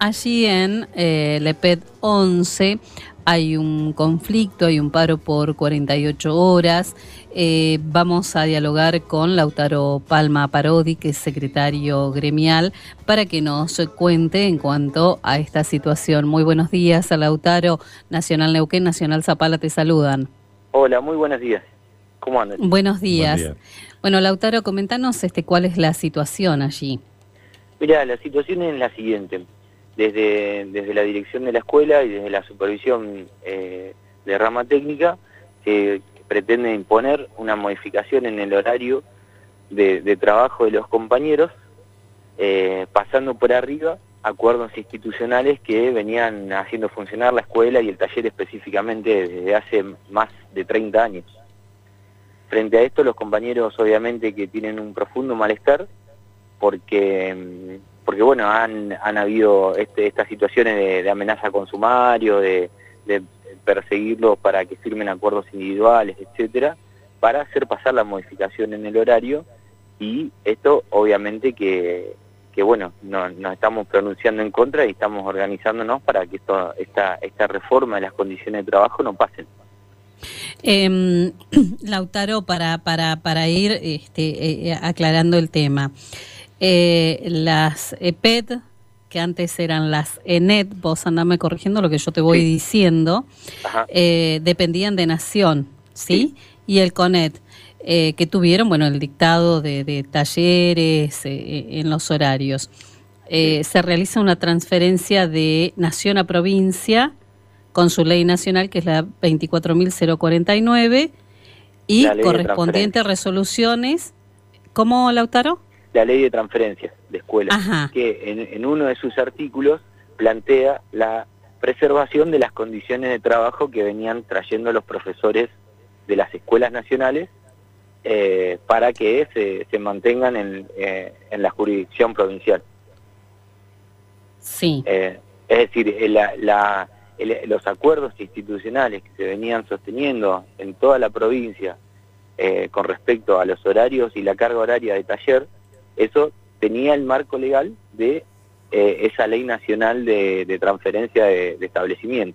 Allí en Leped 11 hay un conflicto, hay un paro por 48 horas. Vamos a dialogar con Lautaro Palma Parodi, que es secretario gremial, para que nos cuente en cuanto a esta situación. Muy buenos días, Lautaro. Nacional Neuquén, Nacional Zapala, te saludan. Hola, muy buenos días. ¿Cómo andas? Buenos días. Buen día. Bueno, Lautaro, comentanos cuál es la situación allí. Mira, la situación es la siguiente. Desde la dirección de la escuela y desde la supervisión de rama técnica, pretende imponer una modificación en el horario de trabajo de los compañeros, pasando por arriba acuerdos institucionales que venían haciendo funcionar la escuela y el taller específicamente desde hace más de 30 años. Frente a esto, los compañeros obviamente que tienen un profundo malestar porque bueno, han habido estas situaciones de amenaza con sumario, de perseguirlos para que firmen acuerdos individuales, etcétera, para hacer pasar la modificación en el horario, y esto obviamente que bueno, nos estamos pronunciando en contra y estamos organizándonos para que esta reforma de las condiciones de trabajo no pasen. Lautaro, para ir aclarando el tema, las EPED, que antes eran las ENET, vos andame corrigiendo lo que yo te voy diciendo, dependían de Nación, ¿sí? Y el CONET, que tuvieron, bueno, el dictado de talleres en los horarios. Se realiza una transferencia de Nación a provincia con su ley nacional, que es la 24.049, y correspondientes resoluciones. ¿Cómo, Lautaro? La ley de transferencias de escuelas, que en uno de sus artículos plantea la preservación de las condiciones de trabajo que venían trayendo los profesores de las escuelas nacionales para que se mantengan en la jurisdicción provincial. Sí. Es decir, los acuerdos institucionales que se venían sosteniendo en toda la provincia con respecto a los horarios y la carga horaria de taller, eso tenía el marco legal de esa ley nacional de transferencia de establecimiento.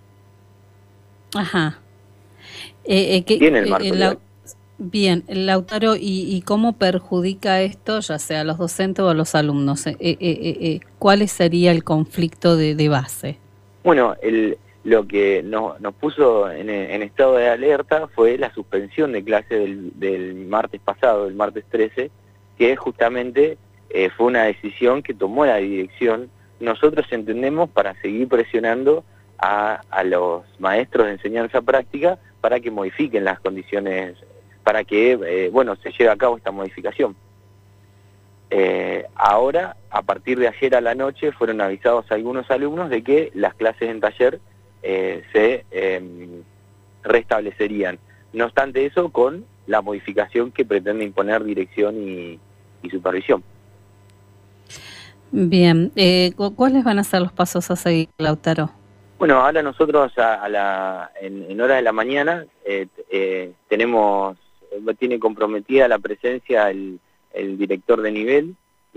Ajá. Tiene el marco legal. Bien, Lautaro, ¿y cómo perjudica esto, ya sea a los docentes o a los alumnos? ¿Cuál sería el conflicto de base? Bueno, lo que nos puso en estado de alerta fue la suspensión de clase del martes pasado, el martes 13, que justamente fue una decisión que tomó la dirección. Nosotros entendemos para seguir presionando a los maestros de enseñanza práctica para que modifiquen las condiciones, para que bueno, se lleve a cabo esta modificación. Ahora, a partir de ayer a la noche, fueron avisados algunos alumnos de que las clases en taller se restablecerían. No obstante eso, con la modificación que pretende imponer dirección y supervisión. Bien, ¿cuáles van a ser los pasos a seguir, Lautaro? Bueno, ahora nosotros en horas de la mañana tiene comprometida la presencia el director de nivel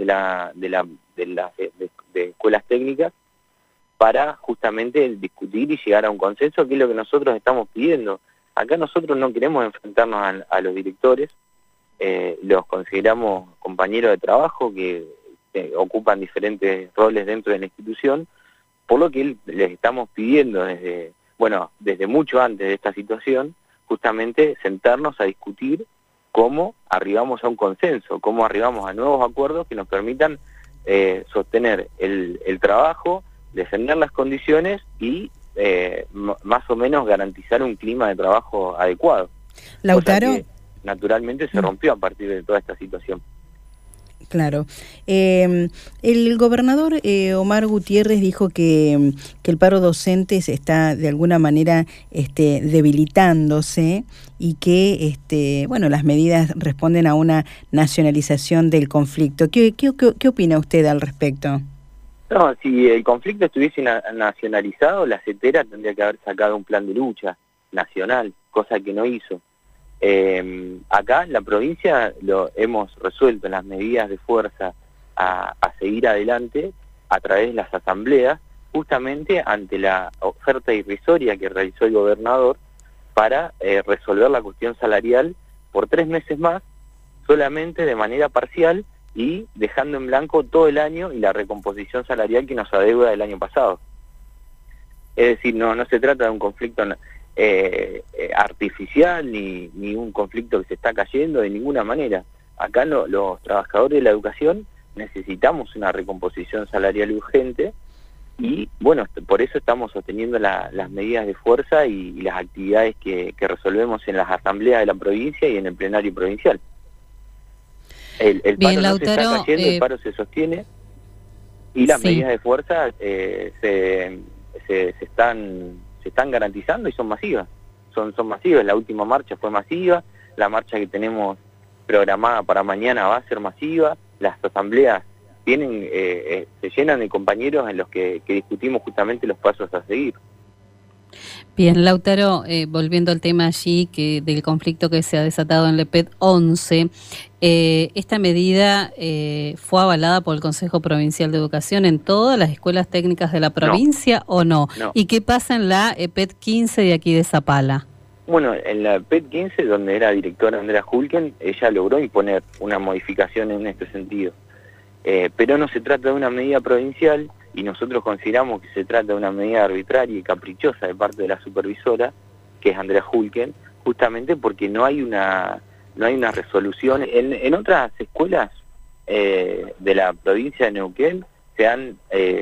de escuelas técnicas para justamente discutir y llegar a un consenso, que es lo que nosotros estamos pidiendo. Acá nosotros no queremos enfrentarnos a los directores, los consideramos compañeros de trabajo que ocupan diferentes roles dentro de la institución, por lo que les estamos pidiendo desde mucho antes de esta situación, justamente sentarnos a discutir cómo arribamos a un consenso, cómo arribamos a nuevos acuerdos que nos permitan sostener el trabajo, defender las condiciones y más o menos garantizar un clima de trabajo adecuado. Lautaro, naturalmente se rompió a partir de toda esta situación. Claro. El gobernador Omar Gutiérrez dijo que el paro docente se está de alguna manera debilitándose y que bueno, las medidas responden a una nacionalización del conflicto. ¿Qué opina usted al respecto? No, si el conflicto estuviese nacionalizado, la CETERA tendría que haber sacado un plan de lucha nacional, cosa que no hizo. Acá en la provincia lo hemos resuelto en las medidas de fuerza a seguir adelante a través de las asambleas, justamente ante la oferta irrisoria que realizó el gobernador para resolver la cuestión salarial por 3 meses más, solamente de manera parcial y dejando en blanco todo el año y la recomposición salarial que nos adeuda del año pasado. Es decir, no se trata de un conflicto artificial ni un conflicto que se está cayendo de ninguna manera. Acá los trabajadores de la educación necesitamos una recomposición salarial urgente y bueno, por eso estamos sosteniendo las medidas de fuerza y las actividades que resolvemos en las asambleas de la provincia y en el plenario provincial. El Bien, paro Lautaro, no se está cayendo, el paro se sostiene y las medidas de fuerza se están garantizando y son masivas. Son masivas. La última marcha fue masiva, la marcha que tenemos programada para mañana va a ser masiva, las asambleas se llenan de compañeros en los que discutimos justamente los pasos a seguir. Bien, Lautaro, volviendo al tema allí del conflicto que se ha desatado en LEPED 11, esta medida fue avalada por el Consejo Provincial de Educación en todas las escuelas técnicas de la provincia, ¿o no? ¿Y qué pasa en la EPED 15 de aquí de Zapala? Bueno, en la EPED 15, donde era directora Andrea Hulken, ella logró imponer una modificación en este sentido. Pero no se trata de una medida provincial y nosotros consideramos que se trata de una medida arbitraria y caprichosa de parte de la supervisora, que es Andrea Hulken, justamente porque no hay una resolución. En otras escuelas de la provincia de Neuquén se han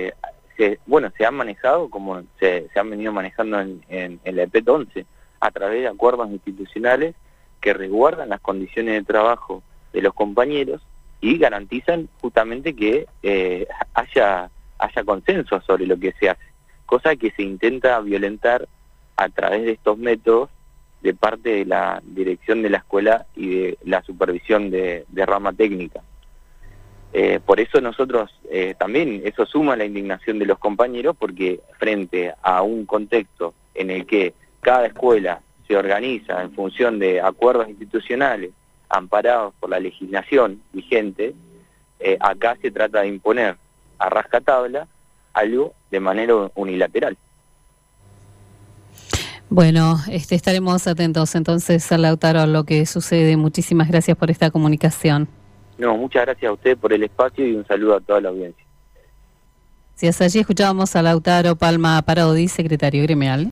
manejado como se han venido manejando en la EPED 11, a través de acuerdos institucionales que resguardan las condiciones de trabajo de los compañeros y garantizan justamente que haya consenso sobre lo que se hace, cosa que se intenta violentar a través de estos métodos de parte de la dirección de la escuela y de la supervisión de rama técnica. Por eso nosotros también, eso suma la indignación de los compañeros, porque frente a un contexto en el que cada escuela se organiza en función de acuerdos institucionales amparados por la legislación vigente, acá se trata de imponer a rajatabla algo de manera unilateral. Bueno, estaremos atentos entonces, Lautaro, a lo que sucede. Muchísimas gracias por esta comunicación. No, muchas gracias a usted por el espacio y un saludo a toda la audiencia. Si hasta allí escuchábamos a Lautaro Palma Parodi, secretario gremial.